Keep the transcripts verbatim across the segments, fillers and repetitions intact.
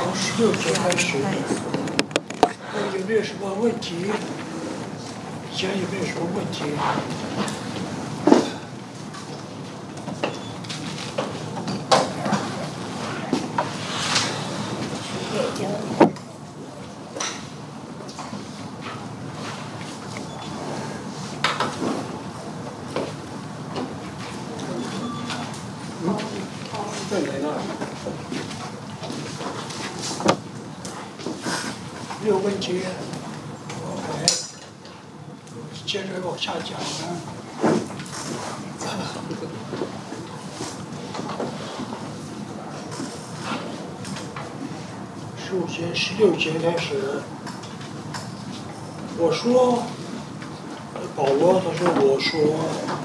从十六节开始，看有没有什么问题？以前有没有什么问题？嗯，在哪呢？没有问题。OK， 接着往下讲呢。十五节、十六节开始，我说，保罗他说我说，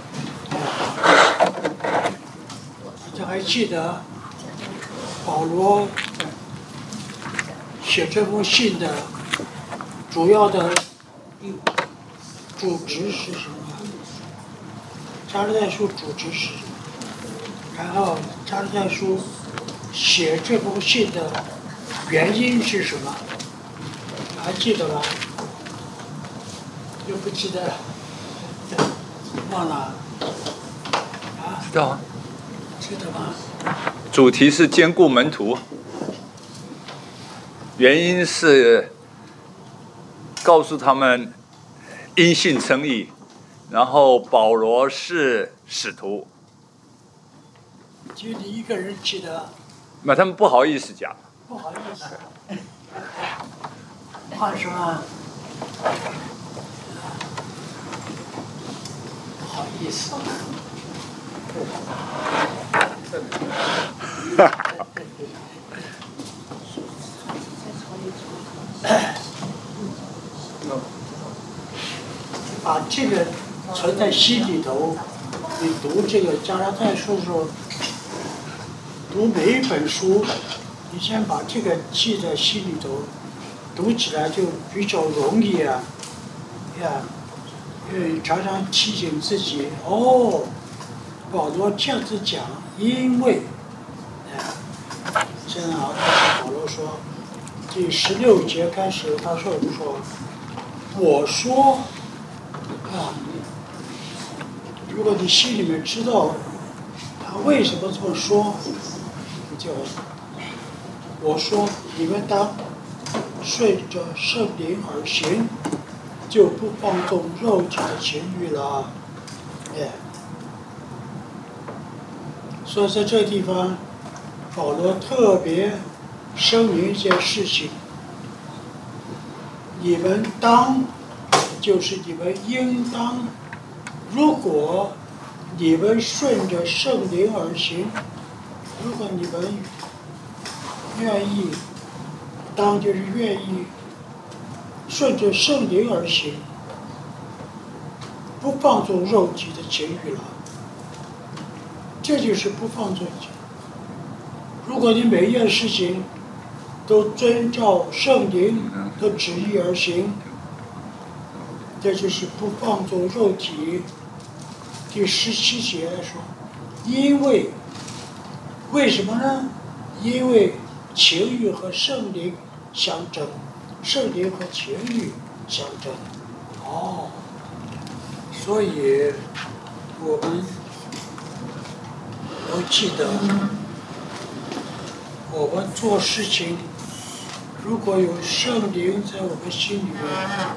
大家还记得保罗写这封信的主要的主旨是什么？加拉太书主旨是什么？然后加拉太书写这封信的原因是什么？还记得吧？又不记得了，忘了啊？ 知道啊。 记得吗？ 主题是兼顾门徒，原因是告诉他们因信称义，然后保罗是使徒。 就你一个人记得？ 那他们不好意思讲。 不好意思。怕什么？不好意思。把这个存在心里头，你读这个加拉太书的时候，读每一本书，你先把这个记在心里头，读起来就比较容易啊，呀，因为常常提醒自己，哦，保罗这样子讲，因为，哎，现在啊，保罗说，第十六节开始，他说说，我说，啊，如果你心里面知道他为什么这么说，你就，我说你们当顺着圣灵而行，就不放纵肉体的情欲了，哎。所以在这个地方，保罗特别声明一件事情：你们当，就是你们应当，如果你们顺着圣灵而行，如果你们愿意，当就是愿意顺着圣灵而行，不放纵肉体的情欲了。这就是不放纵。如果你每一件事情都遵照圣灵的旨意而行，这就是不放纵肉体。第十七节说，因为为什么呢？因为情欲和圣灵相争，圣灵和情欲相争。哦，所以我们都记得，我们做事情如果有圣灵在我们心里面，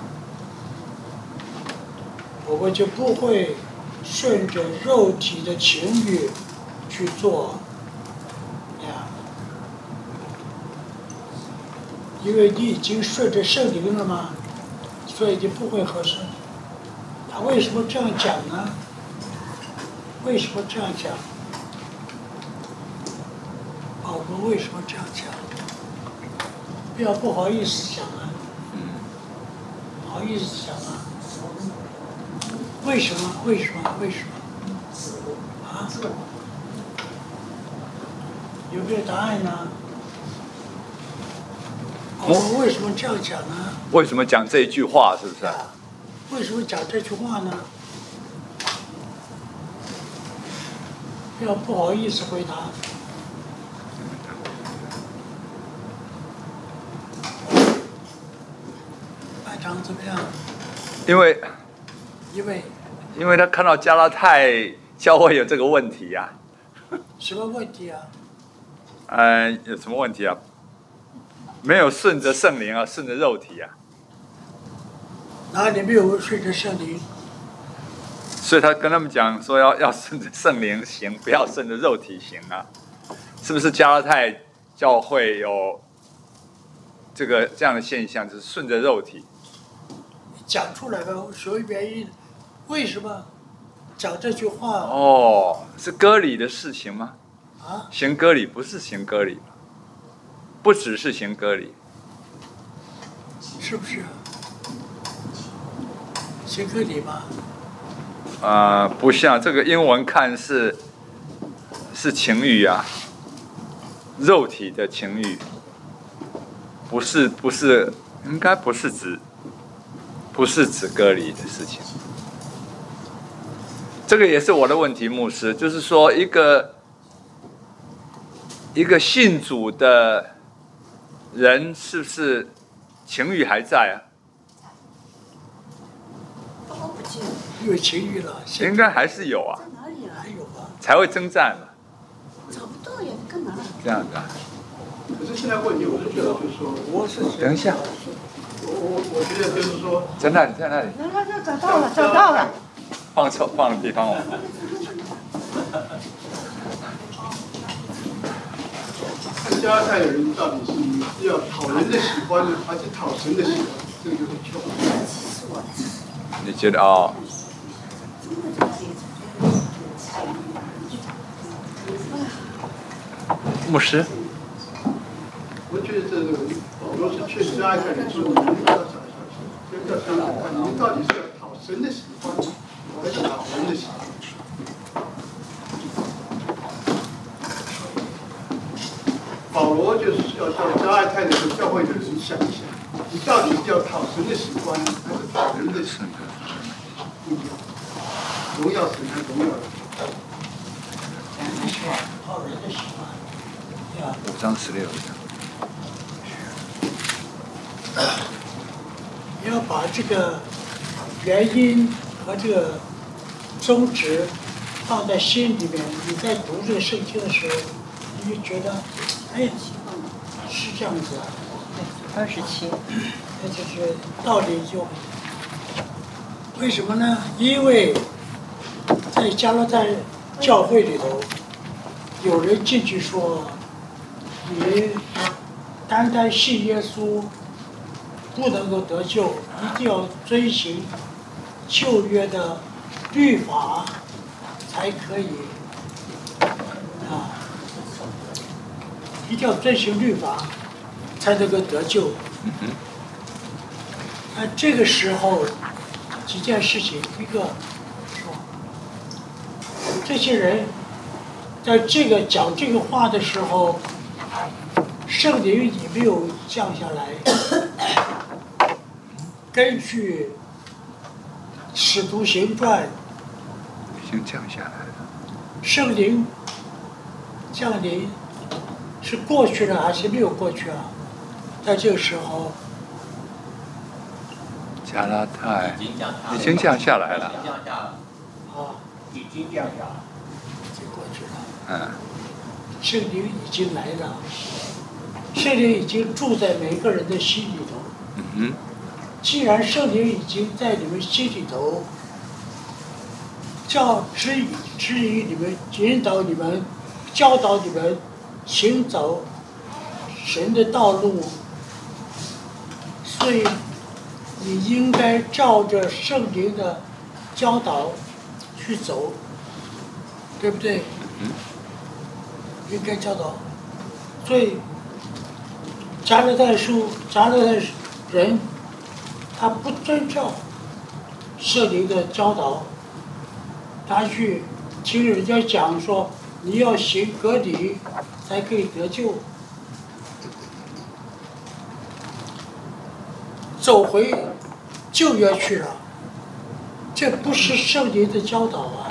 我们就不会顺着肉体的情欲去做呀，因为你已经顺着圣灵了嘛，所以就不会合适。他为什么这样讲呢？为什么这样讲？保罗为什么这样讲？不要不好意思讲啊，不好意思讲啊。为什么？为什么？为什么？啊？有没有答案呢？保罗为什么这样讲呢？ 为什么讲这一句话？是不是？ 啊，为什么讲这句话呢？不要不好意思回答。 长怎么样？ 因为因为因为他看到加拉太教会有这个问题呀、 啊。什么问题啊？ 呃，有什么问题啊？没有顺着圣灵啊，顺着肉体啊。 哪里没有顺着圣灵？ 所以他跟他们讲说要要顺着圣灵行，不要顺着肉体行啊。是不是加拉太教会有这个这样的现象，就是顺着肉体？ 讲出来吧，什么原因？为什么讲这句话？ 哦，是割礼的事情吗？ 啊？ 行割礼不是行割礼，不只是行割礼， 是不是？行割礼吗？ 啊、呃，不像这个英文看是是情欲啊，肉体的情欲，不是不是，应该不是指不是指割礼的事情。这个也是我的问题，牧师，就是说一个一个信主的人，是不是情欲还在啊？ 有情欲了， 应该还是有啊， 还有吧？ 才会征战嘛。 找不到呀，干嘛？ 这样子啊。 可是现在问题，我是觉得就是说， 我是等一下， 我我我觉得就是说， 在那里，在那里。 来来来，找到了，找到了。 放错放的地方哦。 看加拉太的人到底是要讨人的喜欢呢，还是讨神的喜欢？这个就是错。 你觉得哦？牧师。 我觉得这个保罗是劝加拉太人说，你们要想想，先要想想看，你们到底是要讨神的喜欢，还是讨人的喜欢？保罗就是要叫加拉太的教会的人想一想，你到底是要讨神的喜欢，还是讨人的喜欢？不一样，荣耀神和荣耀人。 讨人的喜欢，对吧？ 五章十六章。 你要把这个原因和这个宗旨放在心里面，你在读这个圣经的时候，你就觉得，哎，是这样子啊。 二十七。 那就是道理就，为什么呢？因为在加拉太教会里头，有人进去说，你单单信耶稣不能够得救，一定要遵行旧约的律法才可以啊，一定要遵行律法才能够得救。那这个时候几件事情，一个说这些人在这个讲这个话的时候，圣灵也没有降下来。根据《使徒行传》， 已经降下来了。 圣灵降临是过去了还是没有过去啊？在这个时候， 加拉太已经降下来了。 啊， 已经降下了。 已经过去了。 嗯。 圣灵已经来了，圣灵已经住在每个人的心里头。 嗯哼。 既然圣灵已经在你们心里头，教指引指引你们，引导你们，教导你们行走神的道路，所以你应该照着圣灵的教导去走，对不对？应该教导。所以加勒泰书，加勒泰人，他不遵照圣灵的教导，他去听人家讲说你要行割礼才可以得救，走回旧约去了，这不是圣灵的教导啊！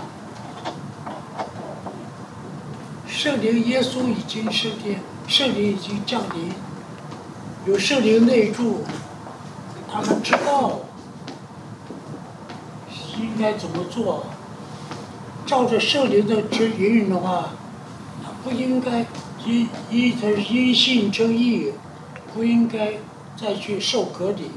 圣灵耶稣已经升天，圣灵已经降临，有圣灵内住， 他们知道应该怎么做，照着圣灵的指引的话，他不应该因因他是因信称义，不应该再去受隔离，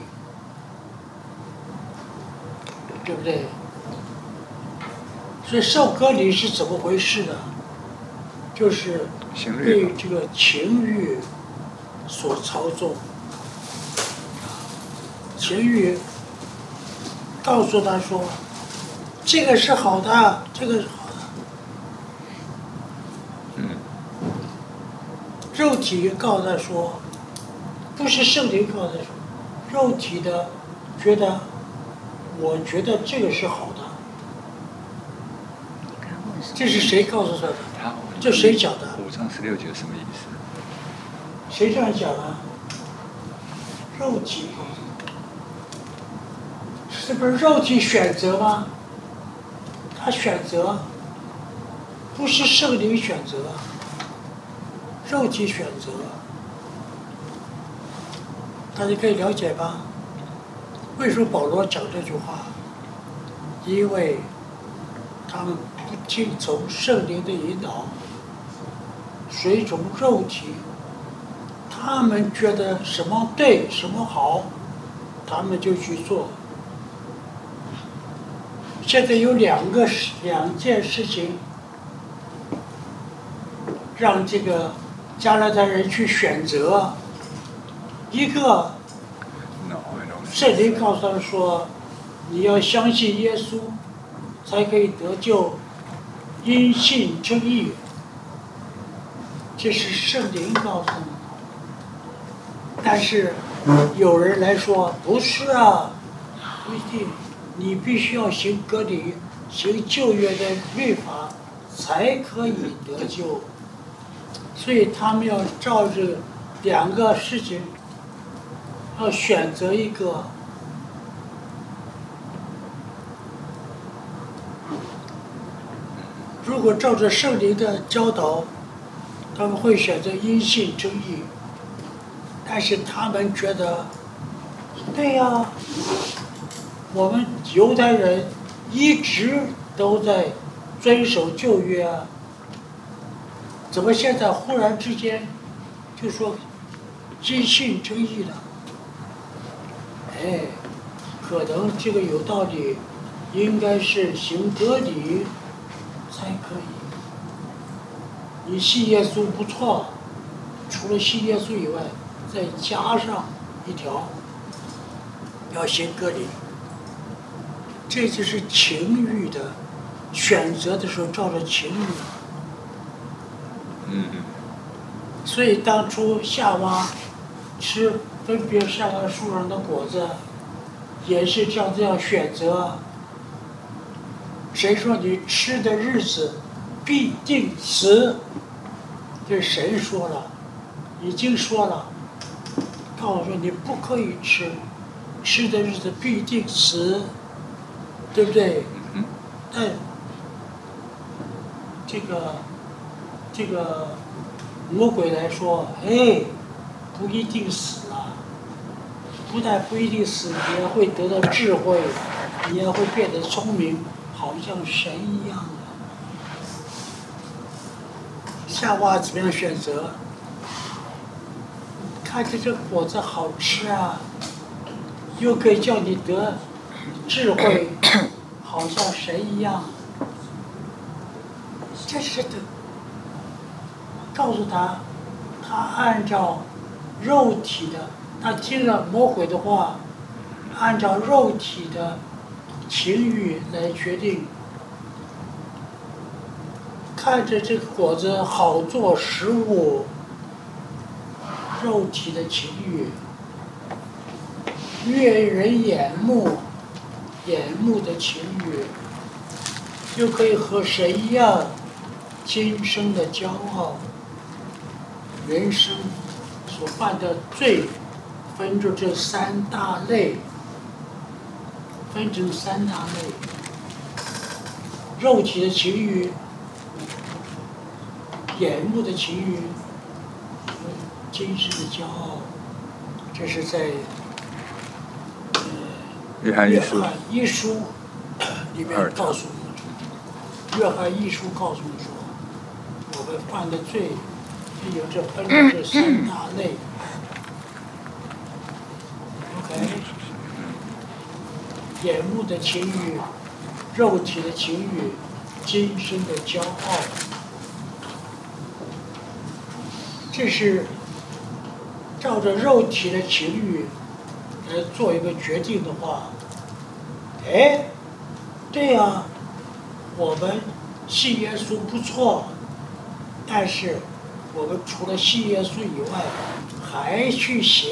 对不对？所以受割礼是怎么回事呢？就是被这个情欲所操纵，情欲告诉他说，这个是好的，这个是好的。 嗯。 肉体告诉他说，不是圣灵告诉他说，肉体的觉得，我觉得这个是好的。这是谁告诉他的？这谁讲的？ 五章十六节什么意思？ 谁这样讲啊？肉体告诉他，是不是肉体选择吗？他选择，不是圣灵选择，肉体选择。大家可以了解吧？为什么保罗讲这句话？因为他们不听从圣灵的引导，随从肉体，他们觉得什么对什么好，他们就去做。现在有两个两件事情，让这个加拿大人去选择，一个圣灵告诉他们说，你要相信耶稣，才可以得救，因信称义。这是圣灵告诉你。但是有人来说，不是啊，不一定，你必须要行割礼，行旧约的律法，才可以得救。所以他们要照着两个事情，要选择一个。如果照着圣灵的教导，他们会选择因信称义，但是他们觉得，对呀、啊，我们犹太人一直都在遵守旧约啊，怎么现在忽然之间就说因信称义了？哎，可能这个有道理，应该是行割礼才可以。你信耶稣不错，除了信耶稣以外，再加上一条，要行割礼。这就是情欲的选择的时候，照着情欲。 嗯。 所以当初夏娃吃分别善恶树上的果子，也是这样这样选择。谁说你吃的日子必定死？这神说了，已经说了，告诉说你不可以吃，吃的日子必定死，对不对？但这个这个魔鬼来说，哎，不一定死啊，不但不一定死，你也会得到智慧，你也会变得聪明，好像神一样的。夏娃怎么样选择？看着这果子好吃啊，又可以叫你得智慧，好像神一样。这是的，告诉他，他按照肉体的，他听了魔鬼的话，按照肉体的情欲来决定。看着这个果子好做食物，肉体的情欲，悦人眼目，眼目的情欲，又可以和神一样，今生的骄傲，人生所犯的罪，分成这三大类，分成三大类，肉体的情欲。眼目的情欲，今世的骄傲，这是在约翰一书约翰一书里面告诉我们，约翰一书告诉我们说，我们犯的罪有这分成这三大类。OK， 眼目的情欲、肉体的情欲、今生的骄傲，这是照着肉体的情欲来做一个决定的话，哎，对呀、啊，我们信耶稣不错，但是我们除了信耶稣以外，还去行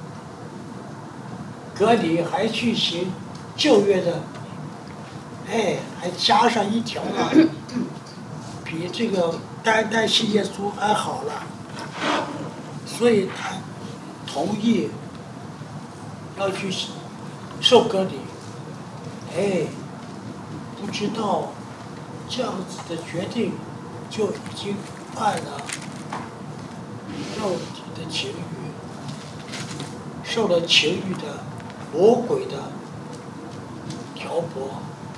隔离，还去行旧约的，哎，还加上一条啊，比这个单单信耶稣还好了，所以他同意要去受割礼。哎，不知道这样子的决定就已经犯了肉体的情欲，受了情欲的魔鬼的挑拨。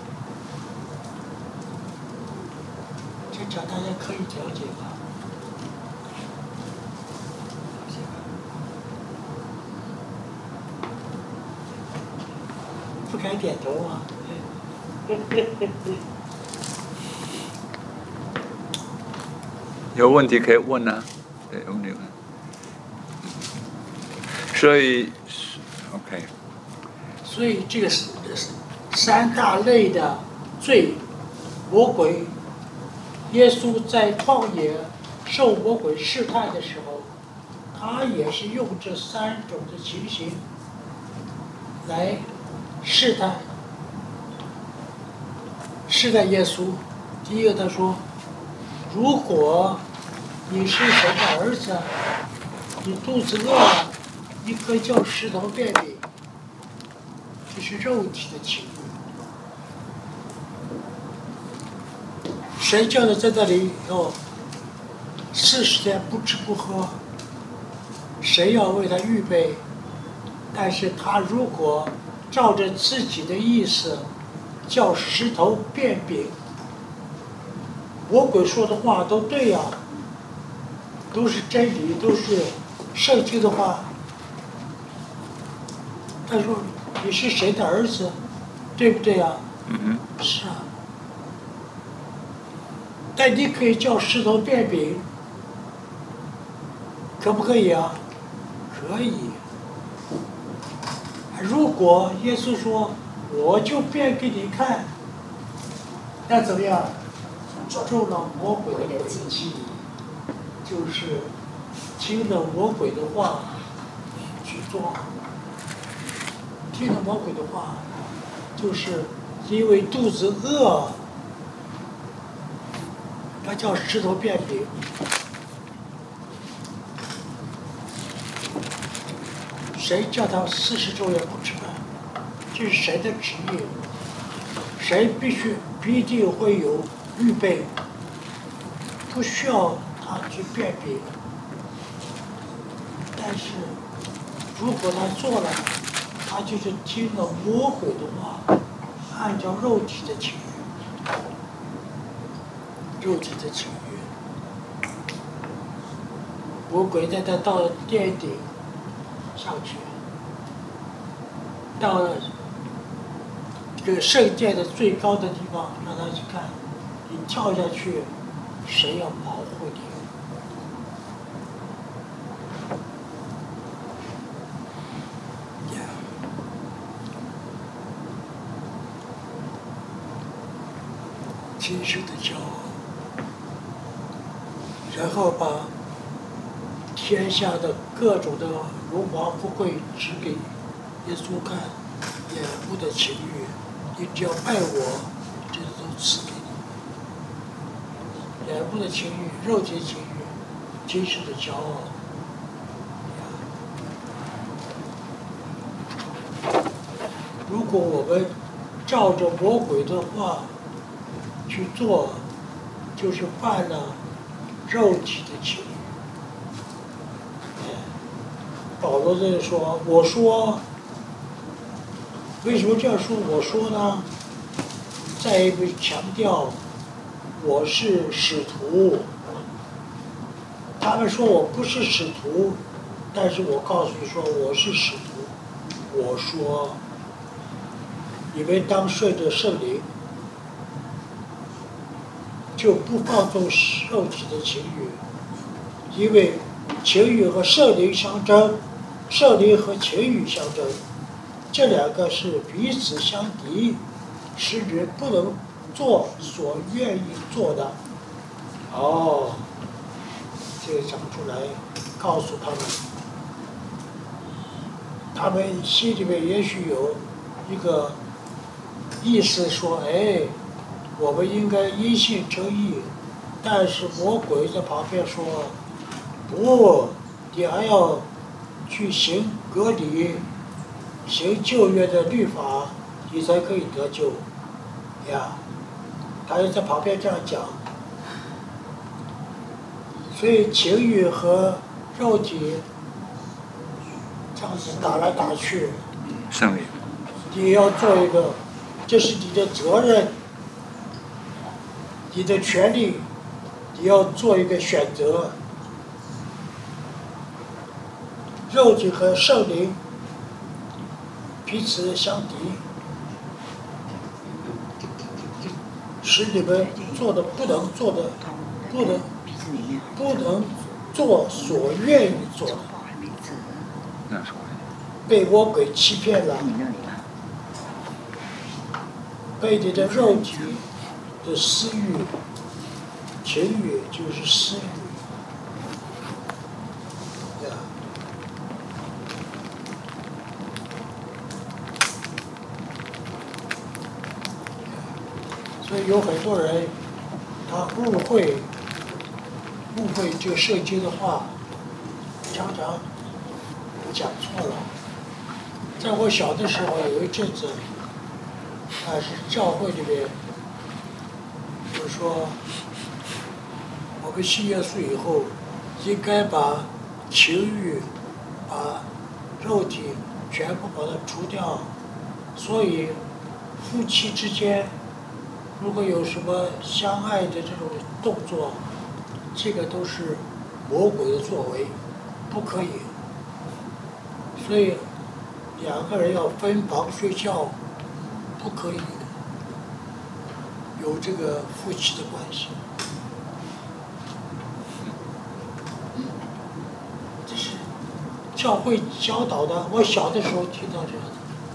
这讲大家可以了解吧？不该点头啊！ 有问题可以问啊，对，有问题问。所以 ，OK。 所以这个三大类的罪，魔鬼，耶稣在旷野受魔鬼试探的时候，他也是用这三种的情形来试探，试探耶稣。第一个他说，如果你是神的儿子，你肚子饿了，你可以叫石头变饼。这是肉体的情欲。谁叫他在这里要四十天不吃不喝？谁要为他预备？但是他如果照着自己的意思叫石头变饼，魔鬼说的话都对呀、啊，都是真理，都是圣经的话。他说你是谁的儿子，对不对啊？ 嗯是啊。但你可以叫石头变饼，可不可以啊？可以。如果耶稣说我就变给你看，那怎么样？中了魔鬼的诡计，就是听了魔鬼的话去做。听了魔鬼的话，就是因为肚子饿，他叫石头变饼。谁叫他四十昼夜不吃饭？这是谁的旨意？谁必须必定会有预备，不需要他去辨别。但是如果他做了，他就是听了魔鬼的话，按照肉体的情欲，肉体的情欲，魔鬼带他到殿顶上去，到了这个圣殿的最高的地方，让他去看，你跳下去，谁要保护你？今生的骄傲，然后把天下的各种的荣华富贵指给耶稣看，眼目的情欲，你只要爱我，这都赐给你。眼目的情欲、肉体的情欲、今生的骄傲。如果我们照着魔鬼的话去做，就是犯了肉体的情欲。保罗在说：“我说， 为什么这样说？我说呢，再一个强调，我是使徒。他们说我不是使徒，但是我告诉你说我是使徒。我说，你们当顺着圣灵，就不放纵肉体的情欲，因为情欲和圣灵相争，圣灵和情欲相争，这两个是彼此相敌，使人不能做所愿意做的。哦，这个讲出来，告诉他们，他们心里面也许有一个意思说，哎，我们应该因信称义，但是魔鬼在旁边说，不，你还要去行割礼，行旧约的律法，你才可以得救呀。他就在旁边这样讲。所以情欲和肉体这样子打来打去， 圣灵， 你要做一个，这是你的责任，你的权利，你要做一个选择。肉体和圣灵彼此相敌，使你们做的不能做的，不能不能做所愿意做的，被魔鬼欺骗了，被你的肉体的私欲、情欲就是私欲。所以有很多人，他误会误会这个圣经的话，常常讲错了。在我小的时候，有一阵子，啊，是教会里面，就说我们信耶稣以后，应该把情欲、把肉体全部把它除掉，所以夫妻之间。如果有什么相爱的这种动作，这个都是魔鬼的作为，不可以。所以两个人要分房睡觉，不可以有这个夫妻的关系。这是教会教导的，我小的时候听到这样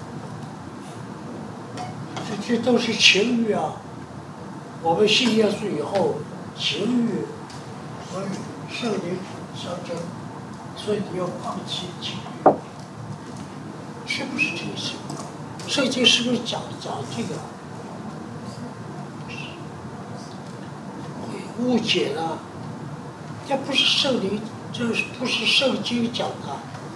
的，这这都是情欲啊。我们信耶稣以后，情欲和圣灵相争，所以你要放弃情欲，是不是这个情况？圣经是不是讲讲这个？会误解了，这不是圣灵，这不是圣经讲的。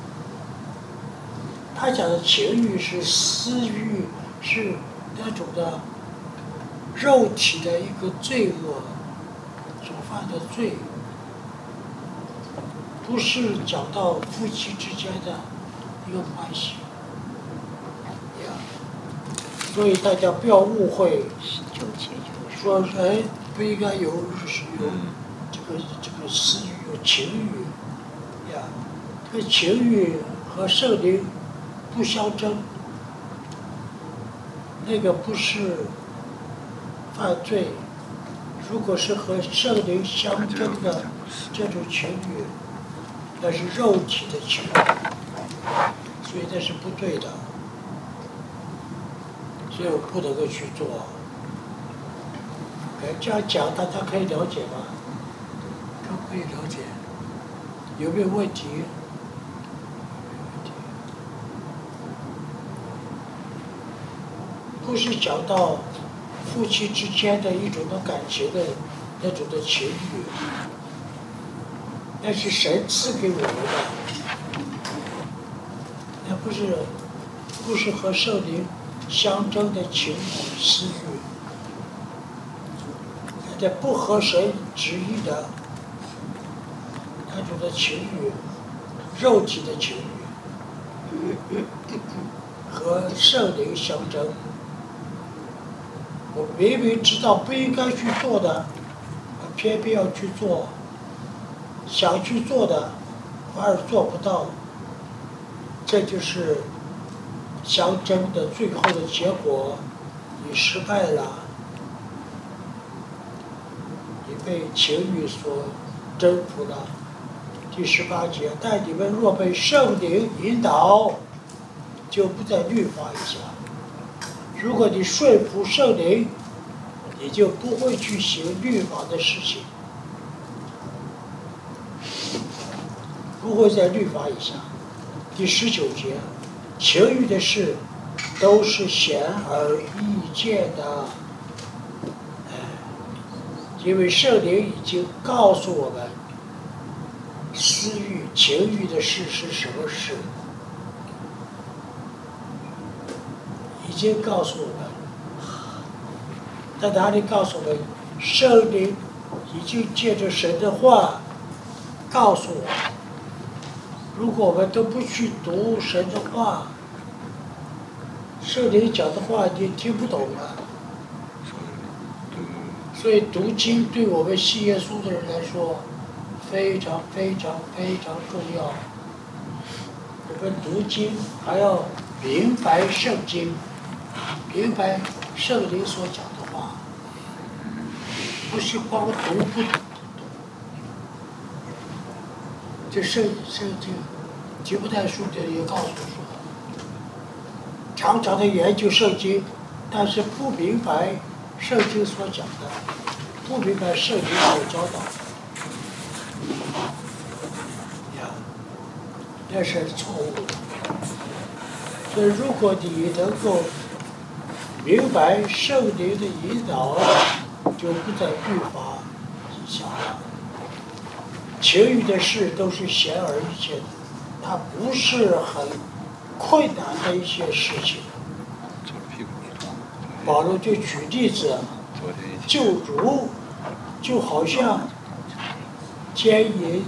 他讲的情欲是私欲，是那种的。肉体的一个罪恶所犯的罪，不是讲到夫妻之间的一个关系呀。所以大家不要误会，说人不应该有有这个这个私欲、有情欲呀。这个情欲和圣灵不相争，那个不是犯罪。如果是和圣灵相争的这种情欲，那是肉体的情欲，所以那是不对的，所以我不能够去做。哎，这样讲大家可以了解吗？都可以了解。有没有问题？不是讲到夫妻之间的一种的感情的那种的情欲，那是神赐给我们的，那不是不是和圣灵相争的情欲私欲，那不合神旨意的那种的情欲，肉体的情欲。 和圣灵相争。我明明知道不应该去做的，偏偏要去做；想去做的，反而做不到。这就是相争的最后的结果，你失败了，你被情欲所征服了。第十八节，但你们若被圣灵引导，就不在律法以下。如果你顺服圣灵，你就不会去行律法的事情，不会在律法以下。第十九节，情欲的事都是显而易见的，因为圣灵已经告诉我们，私欲、情欲的事是什么事，已经告诉我们。在哪里告诉我们？圣灵已经借着神的话告诉我们。如果我们都不去读神的话，圣灵讲的话你听不懂啊。所以读经对我们信耶稣的人来说非常非常非常重要。我们读经还要明白圣经，明白圣灵所讲的话，不是光读不懂。这圣圣经提摩太书这里也告诉说，常常的研究圣经，但是不明白圣经所讲的，不明白圣经所教导呀，那是错误的。所以，如果你能够明白圣灵的引导，就不在律法以下了。情欲的事都是显而易见的，它不是很困难的一些事情。保罗就举例子，救主就好像奸淫、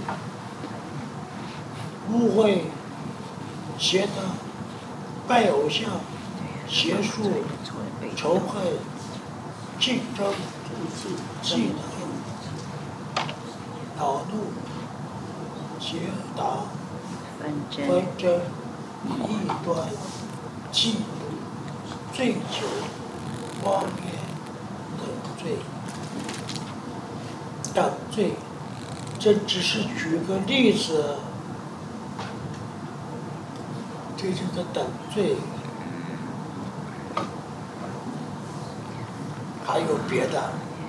污秽、邪恶、拜偶像、邪术、仇恨、竞争、忌惮、恼怒、结党、纷争、异端、嫉妒、醉酒、妄言等罪。等罪，这只是举个例子，这是个等罪，还有别的。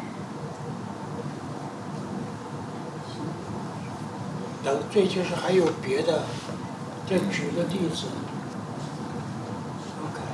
等罪就是还有别的，再举个例子。OK。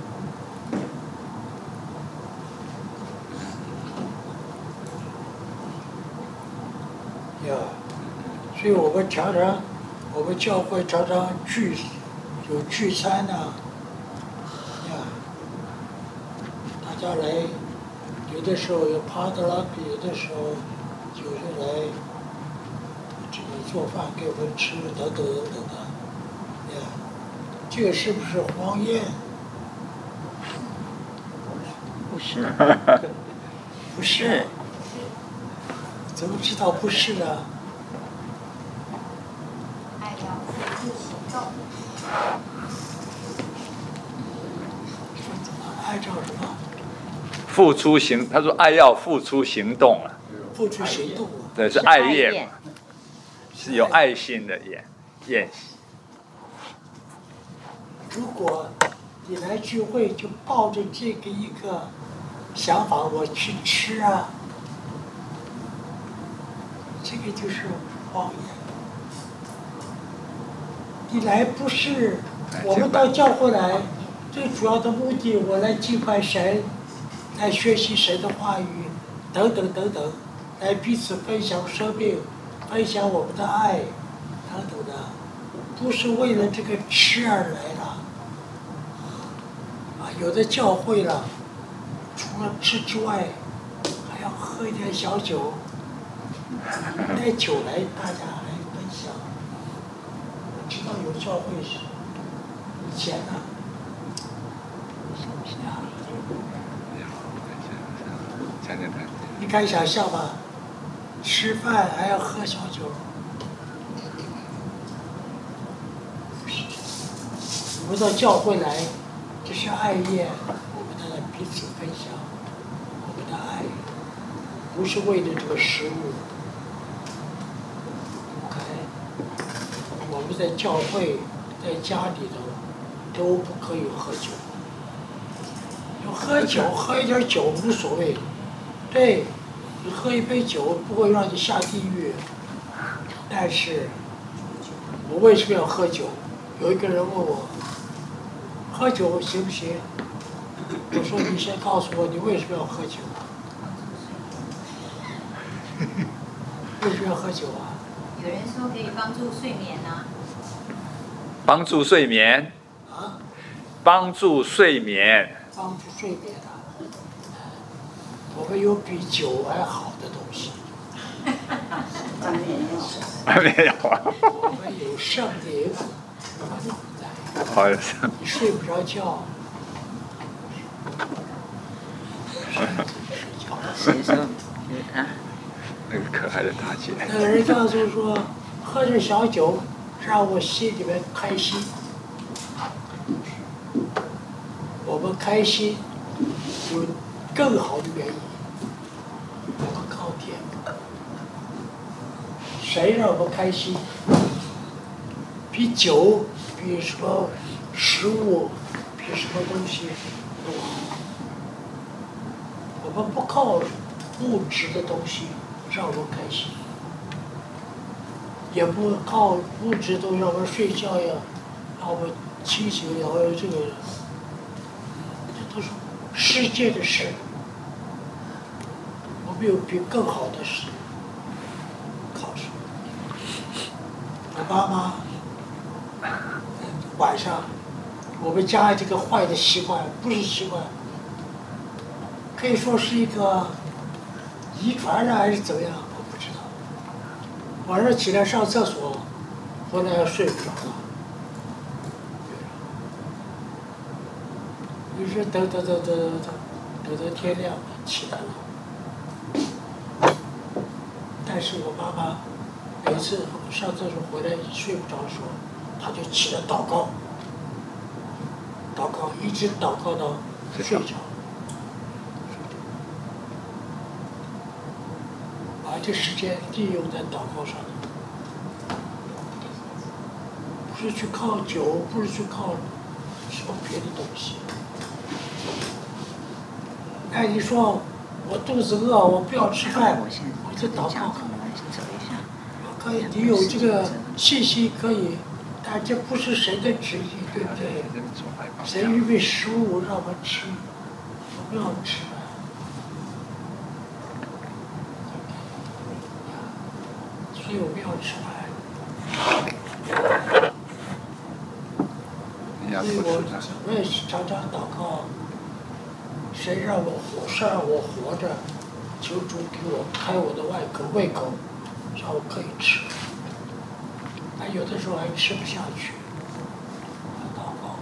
呀，所以我们常常，我们教会常常聚，有聚餐呐、啊，呀，大家来，有的时候有帕德拉比，有的时候有人来。做饭给我们吃，等等等等的，呀，这个是不是荒宴？ 不是， 不是，怎么知道不是呢？ 爱要付出行动。 爱照什么？ 付出行，他说爱要付出行动啊。 付出行动啊。 对，是爱宴嘛。是有爱心的宴宴席。 如果你来聚会，就抱着这个一个想法，我去吃啊，这个就是荒宴。你来不是我们到教会来，最主要的目的，我来敬拜神，来学习神的话语，等等等等，来彼此分享生命。分享我们的爱，等等的，不是为了这个吃而来的。啊，有的教会了，除了吃之外，还要喝一点小酒，带酒来，大家来分享。我知道有教会是以前呢， 你敢想象吗？吃饭还要喝小酒。我们到教会来，这是爱宴，我们在彼此分享我们的爱，不是为了这个食物。OK，我们在教会、在家里头都不可以喝酒。有喝酒，喝一点酒无所谓。对，你喝一杯酒不会让你下地狱。但是，我为什么要喝酒？有一个人问我。喝酒行不行？我说你先告诉我你为什么要喝酒？为什么要喝酒啊？ 有人说可以帮助睡眠啊。 帮助睡眠。 啊？ 帮助睡眠。 帮助睡眠啊！我们有比酒还好的东西。 没有啊。 我们有圣灵。 好像。 你睡不着觉。 谁说？啊？ 那个可爱的大姐。 那个人告诉说，喝点小酒，让我心里面开心。我们开心有更好的原因，我们靠天。谁让我们开心？比酒。比什么食物，比什么东西都好。我们不靠物质的东西让我们开心，也不靠物质都让我们睡觉呀，让我们清醒呀，这个，这都是世界的事。我们有比更好的事。靠什么？我妈妈。晚上，我们家这个坏的习惯不是习惯，可以说是一个遗传啊，还是怎么样，我不知道。晚上起来上厕所，回来要睡不着了。于是等等等等等等等天亮起来了。但是我妈妈每次上厕所回来睡不着的时候。他就起来祷告，祷告一直祷告到睡着，把这时间利用在祷告上，不是去靠酒，不是去靠什么别的东西。哎，你说我肚子饿，我不要吃饭，我就祷告。可以，你有这个信息可以。但这不是神的旨意，对不对？神预备食物让我们吃，我不要吃。所以我们要吃饭。所以我我也常常祷告，神让我活，是让我活着，求主给我开我的胃口，胃口，让我可以吃。还有的时候还吃不下去，祷告。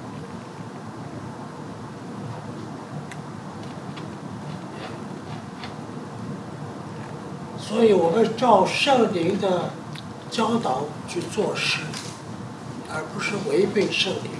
所以我们照圣灵的教导去做事，而不是违背圣灵。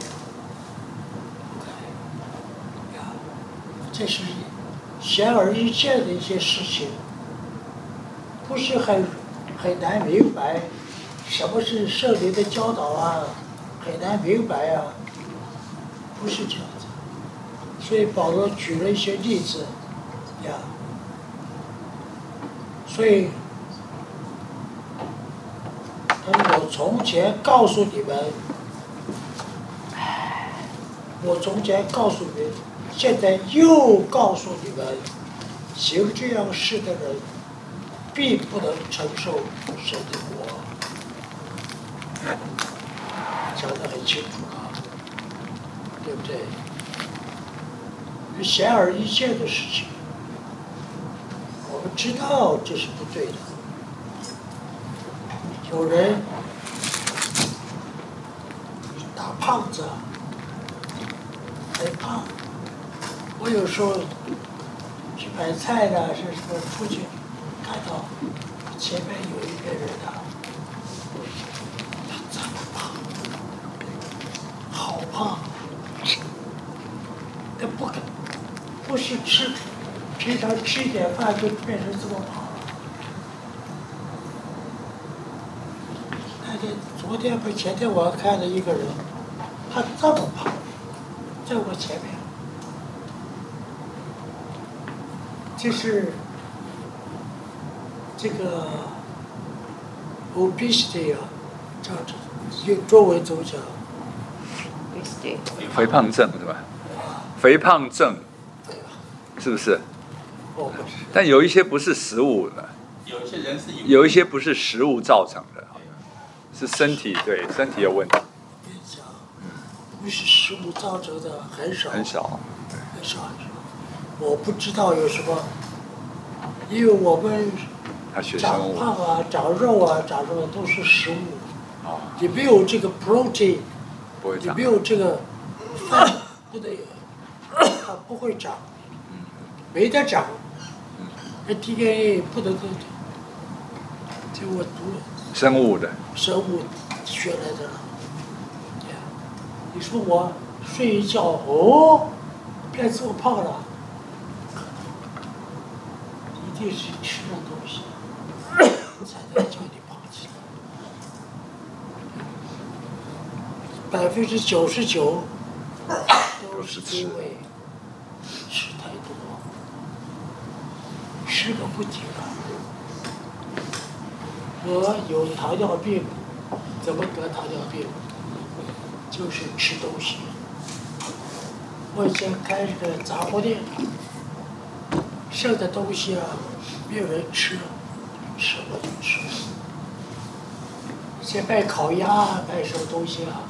这是显而易见的一些事情，不是很很难明白。什么是圣灵的教导啊？很难明白啊，不是这样子。所以保罗举了一些例子，呀，所以他说我从前告诉你们，我从前告诉你们，现在又告诉你们，行这样事的人，并不能承受神的国。讲得很清楚啊，对不对？显而易见的事情，我们知道这是不对的。有人打胖子，很胖， 我有时候去买菜的，是是出去看到前面有一个人啊，他这么胖，好胖，他不可不是吃平常吃一点饭就变成这么胖了。那天昨天不前天我看了一个人，他这么胖，在我前面。就是这个 obesity 啊，叫用中文怎么讲？ 肥胖症是吧？肥胖症是不是？ 我不知道。 但有一些不是食物的， 有一些人是有， 有一些不是食物造成的，是身体对身体有问题。 跟你讲，不是食物造成的很少， 很少， 很少。我不知道有什么，因为我们他学生长物胖啊、长肉啊、长什么都是食物， 哦， 你没有这个 protein，你不会长没有这个饭，不得，它不会长，没得长，那 D N A 不能够，这我读生物的， 生物学来的了。你说我睡一觉，哦，变这么胖了，一定是吃了东西，才能叫你胖起来。百分之九十九都是因为吃太多，吃个不停啊。我有糖尿病，怎么得糖尿病？就是吃东西。我以前开个杂货店，剩的东西啊，没有人吃，吃我就吃。先卖烤鸭，卖什么东西啊？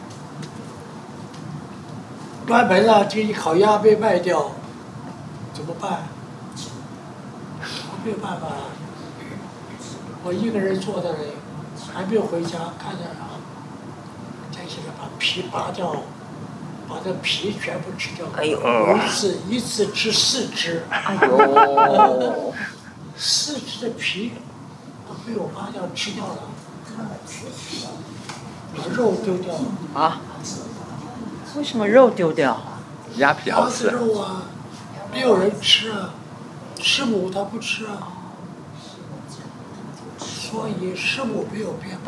关门了，这一烤鸭被卖掉，怎么办？我没有办法，我一个人做的嘞，还没有回家，看着啊，再起来把皮拔掉，把这皮全部吃掉。 哎呦一次一次吃四只， 哎呦， 四只的皮都被我拔掉吃掉了，把肉丢掉了。 啊？为什么肉丢掉？ 鸭皮好鸭子吃啊， 肉啊，没有人吃啊，师母他不吃啊，所以师母没有变胖。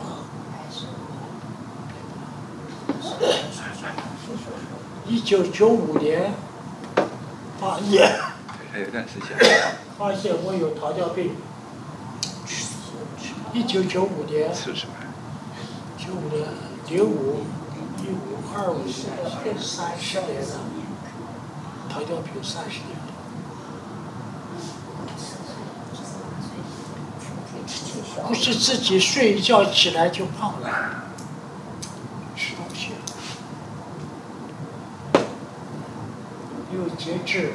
一九九五年发现还有一段时间， 发现我有糖尿病。一九九五年， 是什么？ 九五年零五一五二五三十年了，糖尿病三十年了。不是自己睡一觉起来就胖了，吃东西有节制，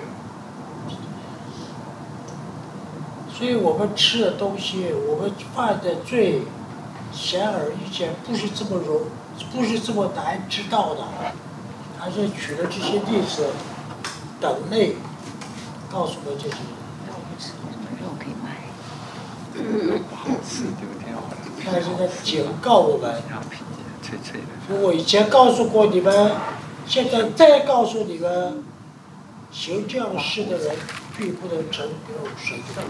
所以我们吃的东西，我们犯的罪，显而易见，不是这么容，不是这么难知道的，还是举了这些例子等类，告诉我们这些。 肉可以卖。 不好吃，丢掉了。 但是呢，警告我们， 鸭皮脆脆的。 我以前告诉过你们，现在再告诉你们，行这样事的人，并不能成有神圣。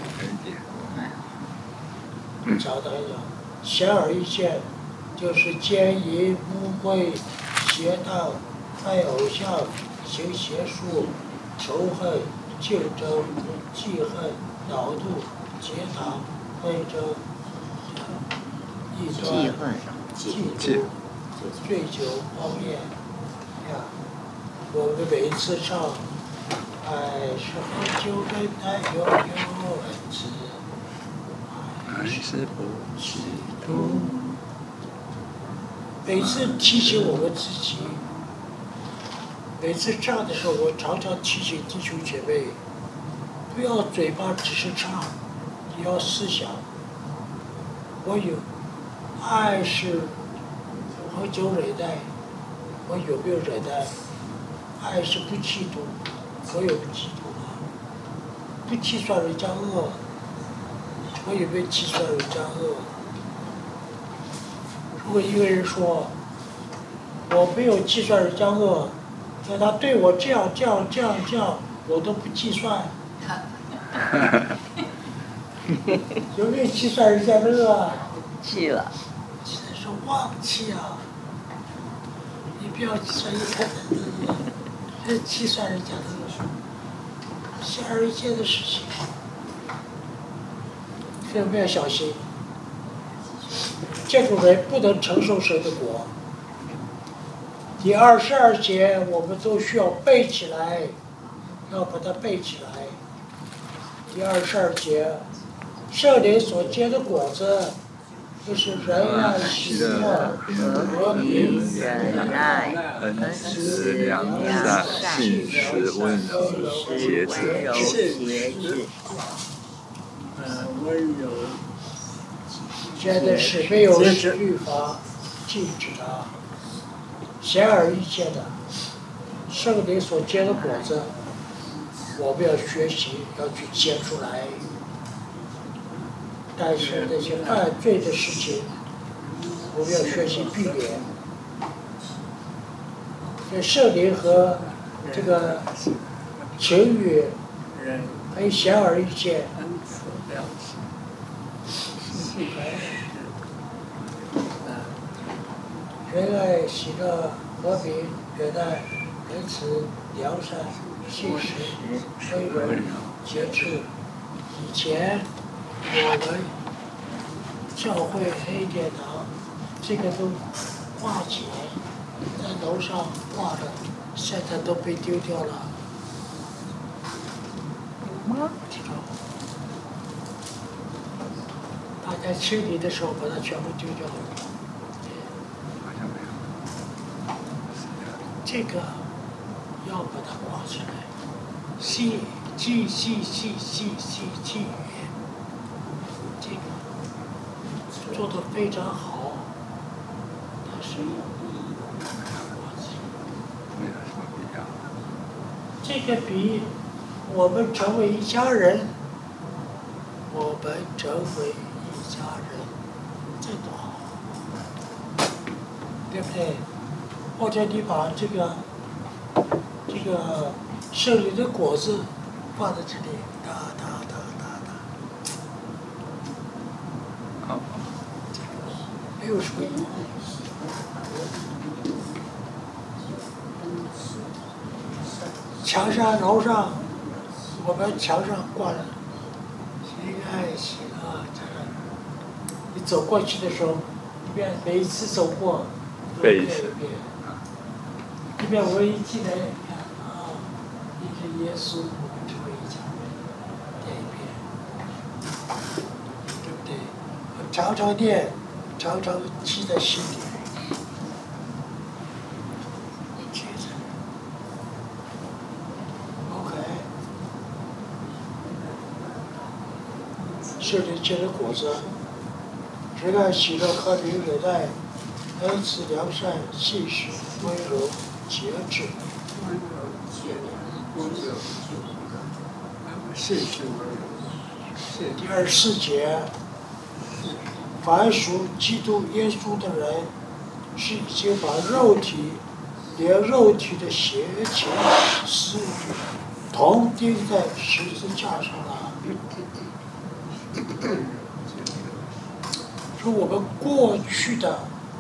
讲的讲，显而易见，就是奸淫、污秽、邪荡、拜偶像、行邪术、仇恨、竞争、记恨、恼怒、结党、纷争、异记端、 恨。 嫉妒、醉酒、荒宴。呀，我们每一次唱，爱是喝酒跟爱有有恩赐， 还是不知足。每次提醒我们自己，每次唱的时候，我常常提醒弟兄姐妹，不要嘴巴只是唱，也要思想。我有爱是恒久忍耐，我有没有忍耐？爱是不嫉妒， 所有的基督啊，不计算人家恶，我也没计算人家恶。如果一个人说我没有计算人家恶，那他对我这样这样这样这样，我都不计算。有没有计算人家的恶？ 记了。 现在说忘记啊，你不要计算一个人的恶，这计算人家的恶，显而易见的事情，所以我们要小心。这种人不能承受神的国。第二十二节我们都需要背起来，要把它背起来。第二十二节，圣灵所结的果子，就是仁爱、喜乐、和平、 忍耐、 恩慈、良善、信实、温柔、节制。 节制。 呃，温柔。现在是没有律法禁止的，显而易见的，圣灵所结的果子，我们要学习，要去结出来。但是那些犯罪的事情，我们要学习避免。所以圣灵和这个情欲很显而易见。仁爱、喜乐、和平、忍耐、仁慈、良善、信实、温柔、节制。以前我们教会黑点堂这个都挂起来，在楼上挂着，现在都被丢掉了。吗？大家清理的时候把它全部丢掉了。这个要把它挂起来，细细细细细细细语，这个做得非常好，但是这个比我们成为一家人，我们成为一家人，这多好，对不对？或者你把这个这个圣灵的果子放在这里，哒哒哒哒哒，没有什么意义。墙上楼上，我们墙上挂了喜爱喜乐，这个你走过去的时候，一遍每一次走过， 背一次。 一边我一进来，你看啊，你是耶稣，我们成为一家人，念一遍，对不对？常常念，常常记在心里。接着 ，OK， 圣灵结的果子，仁爱、喜乐、和平、忍耐、恩慈、良善、信实、温柔。节制，是是。第二十四节，凡属基督耶稣的人，是已经把肉体，连肉体的邪情私欲，同钉在十字架上了。说我们过去的，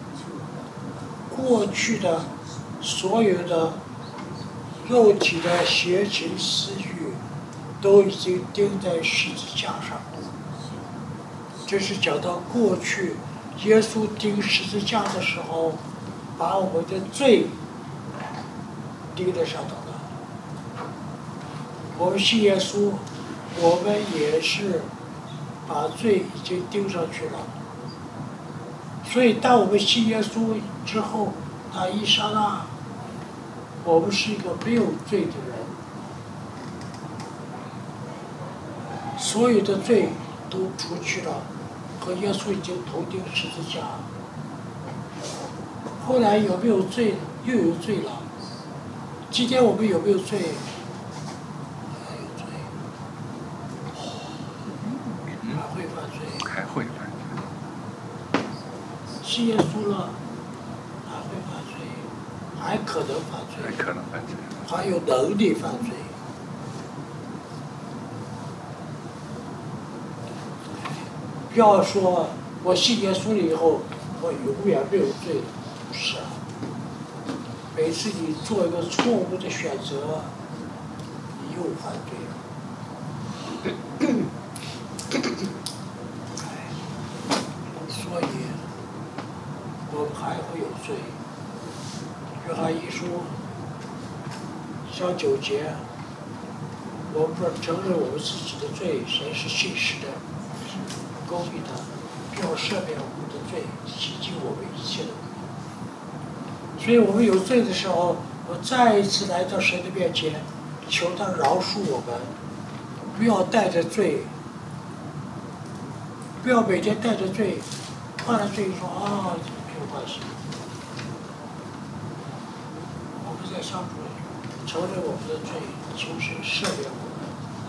过去的。所有的肉体的邪情私欲都已经钉在十字架上。这是讲到过去耶稣钉十字架的时候，把我们的罪钉在上头了。我们信耶稣，我们也是把罪已经钉上去了。所以当我们信耶稣之后，那一刹那，我们是一个没有罪的人，所有的罪都除去了，和耶稣已经同钉十字架。后来有没有罪？又有罪了。今天我们有没有罪？ 信耶稣了，还会犯罪，还可能犯罪， 还可能犯罪， 还有能力犯罪。不要说我信耶稣了以后，我永远没有罪，不是啊。每次你做一个错误的选择，你又犯罪了。所以，我们还会有罪。约翰一书像九节，我们不承认我们自己的罪，谁是信实的？公义的，要赦免我们的罪，洗净我们一切的罪。所以我们有罪的时候，我再一次来到神的面前，求他饶恕我们，不要带着罪，不要每天带着罪，犯了罪说啊没有关系。我们在向主承认我们的罪，求神赦免我们。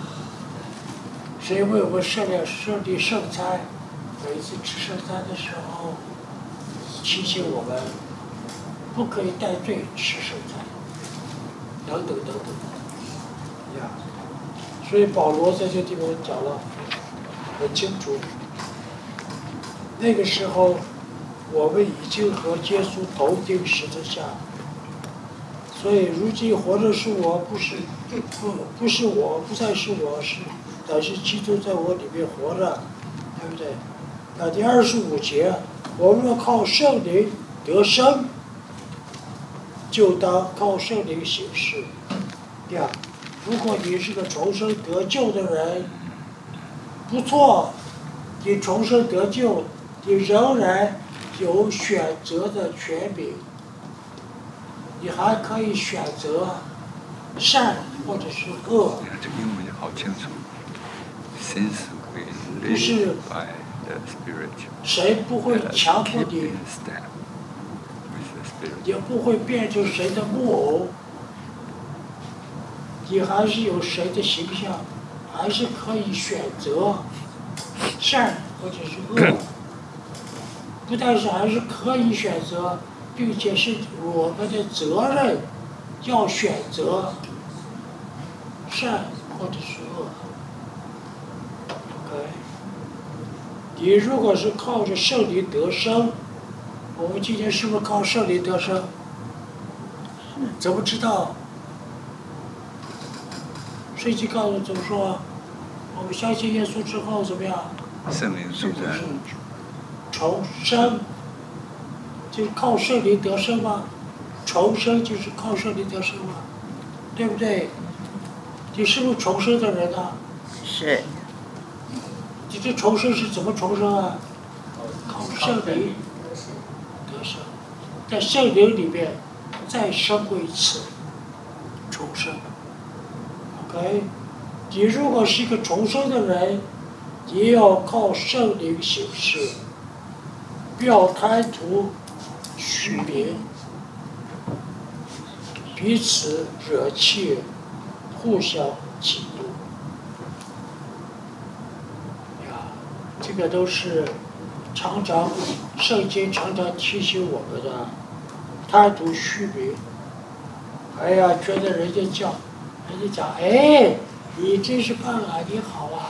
谁为我们设立设立圣餐？每一次吃圣餐的时候，提醒我们不可以带罪吃圣餐，等等等等。呀，所以保罗在这地方讲了很清楚。那个时候，我们已经和耶稣同钉十字架，所以如今活着是我，不是不不是我，不再是我，是。但是基督在我里面活着，对不对？那第二十五节，我们要靠圣灵得生，就当靠圣灵行事。呀，如果你是个重生得救的人，不错，你重生得救，你仍然有选择的权柄，你还可以选择善或者是恶。 这个英文好清楚。Since we 不是 live by the Spirit, 谁不会强迫 keep 你， in step with the Spirit. 也不会变成谁的木偶，你还是有谁的形象，还是可以选择善或者是恶，不但是还是可以选择，并且是我们的责任要选择善或者是恶。你如果是靠着圣灵得生，我们今天是不是靠圣灵得生？怎么知道？圣经告诉怎么说？我们相信耶稣之后怎么样？ 圣灵住在， 重生，就是靠圣灵得生吗？重生就是靠圣灵得生吗？对不对？你是不是重生的人啊？ 是。 你这重生是怎么重生啊？靠圣灵得生，在圣灵里面再生过一次，重生。OK， 你如果是一个重生的人，也要靠圣灵行事，不要贪图虚名，彼此惹气，互相嫉妒。这个都是常常圣经常常提醒我们的，贪图虚名。哎呀，觉得人家叫，人家讲，哎，你真是棒啊，你好啊。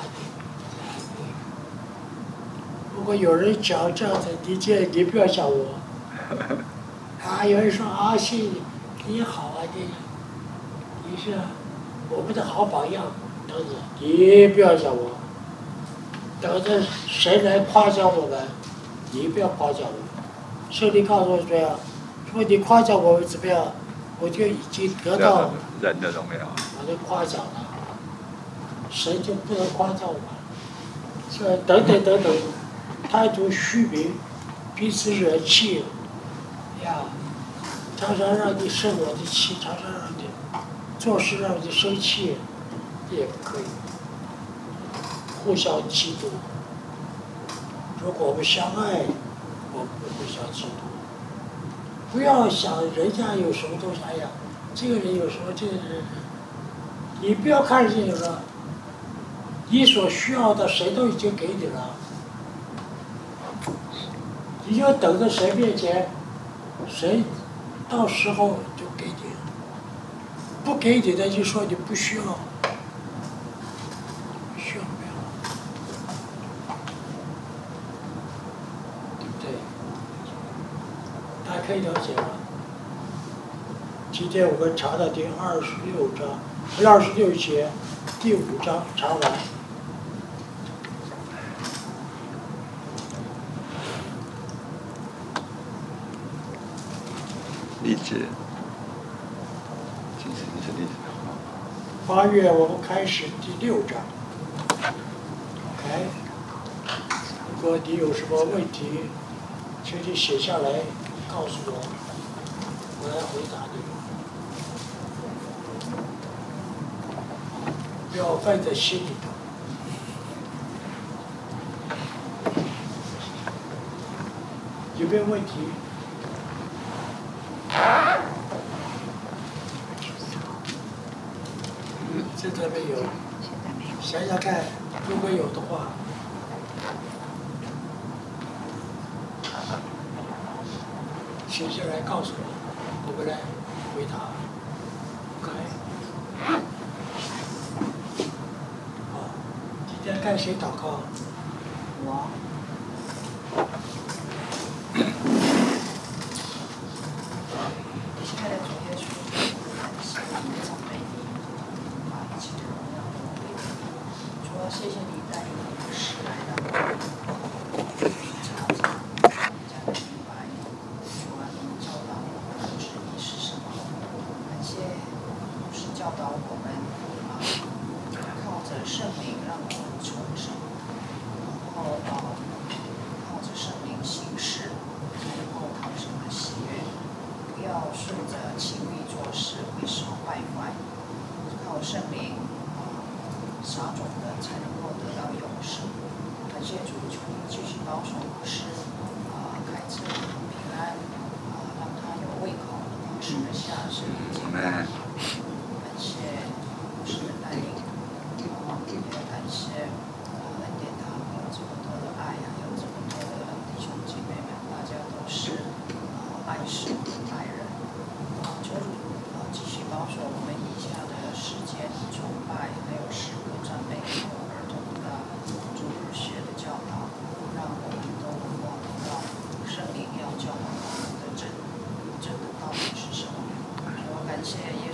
如果有人讲这样子，你这你不要讲我。啊，有人说啊，谢谢你，你好啊，你，你是我们的好榜样，等等，你不要讲我。等着谁来夸奖我们，你不要夸奖我们。圣灵告诉我这样，说你夸奖我们怎么样，我就已经得到人的荣耀， 我的夸奖了，神就不能夸奖我们。这等等等等，贪图虚名，彼此惹气，呀，常常让你生我的气，常常让你做事让你生气，也不可以。互相嫉妒。如果我们相爱，我们不互相嫉妒。不要想人家有什么东西，哎呀，这个人有什么，这个人，你不要看人家有什么，你所需要的谁都已经给你了。 你就等着谁面前，谁到时候就给你，不给你的就说你不需要，需要没有，对不对？大家可以了解吗？今天我们查到第二十六章，第二十六节，第五章查完。 理解，其实是理解。 八月我们开始第六章。OK， 如果你有什么问题，请你写下来告诉我，我来回答你。不要放在心里头。有没有问题？现在没有。想想看，如果有的话，写下来告诉我，我们来回答。OK。好，今天看谁祷告？ 我。 亲爱的主耶稣，感谢你，赞美你，把一切的荣耀都归给你。主要谢谢你带领我们时来到查找，更加的明白。主啊，你教导我们的旨意是什么？感谢牧师教导我们啊，靠着圣灵让我们重生，然后啊，靠着圣灵行事，然后讨神的喜悦。不要顺着情欲做事，为手败坏，靠圣灵啊撒种的才能够得到永生。感谢主，求你继续保守牧师啊，开车平安啊，让他有胃口，保持的下身体健康。感谢牧师的带领，啊，也感谢啊恩典堂有这么多的爱，还有这么多的弟兄姐妹们，大家都是啊爱神爱人。求主啊继续保守我们以下的时间崇拜，还有诗歌赞美，还有儿童的主日学的教导，让我们都能够知道圣灵要教导我们的真真的到底是什么。我感谢耶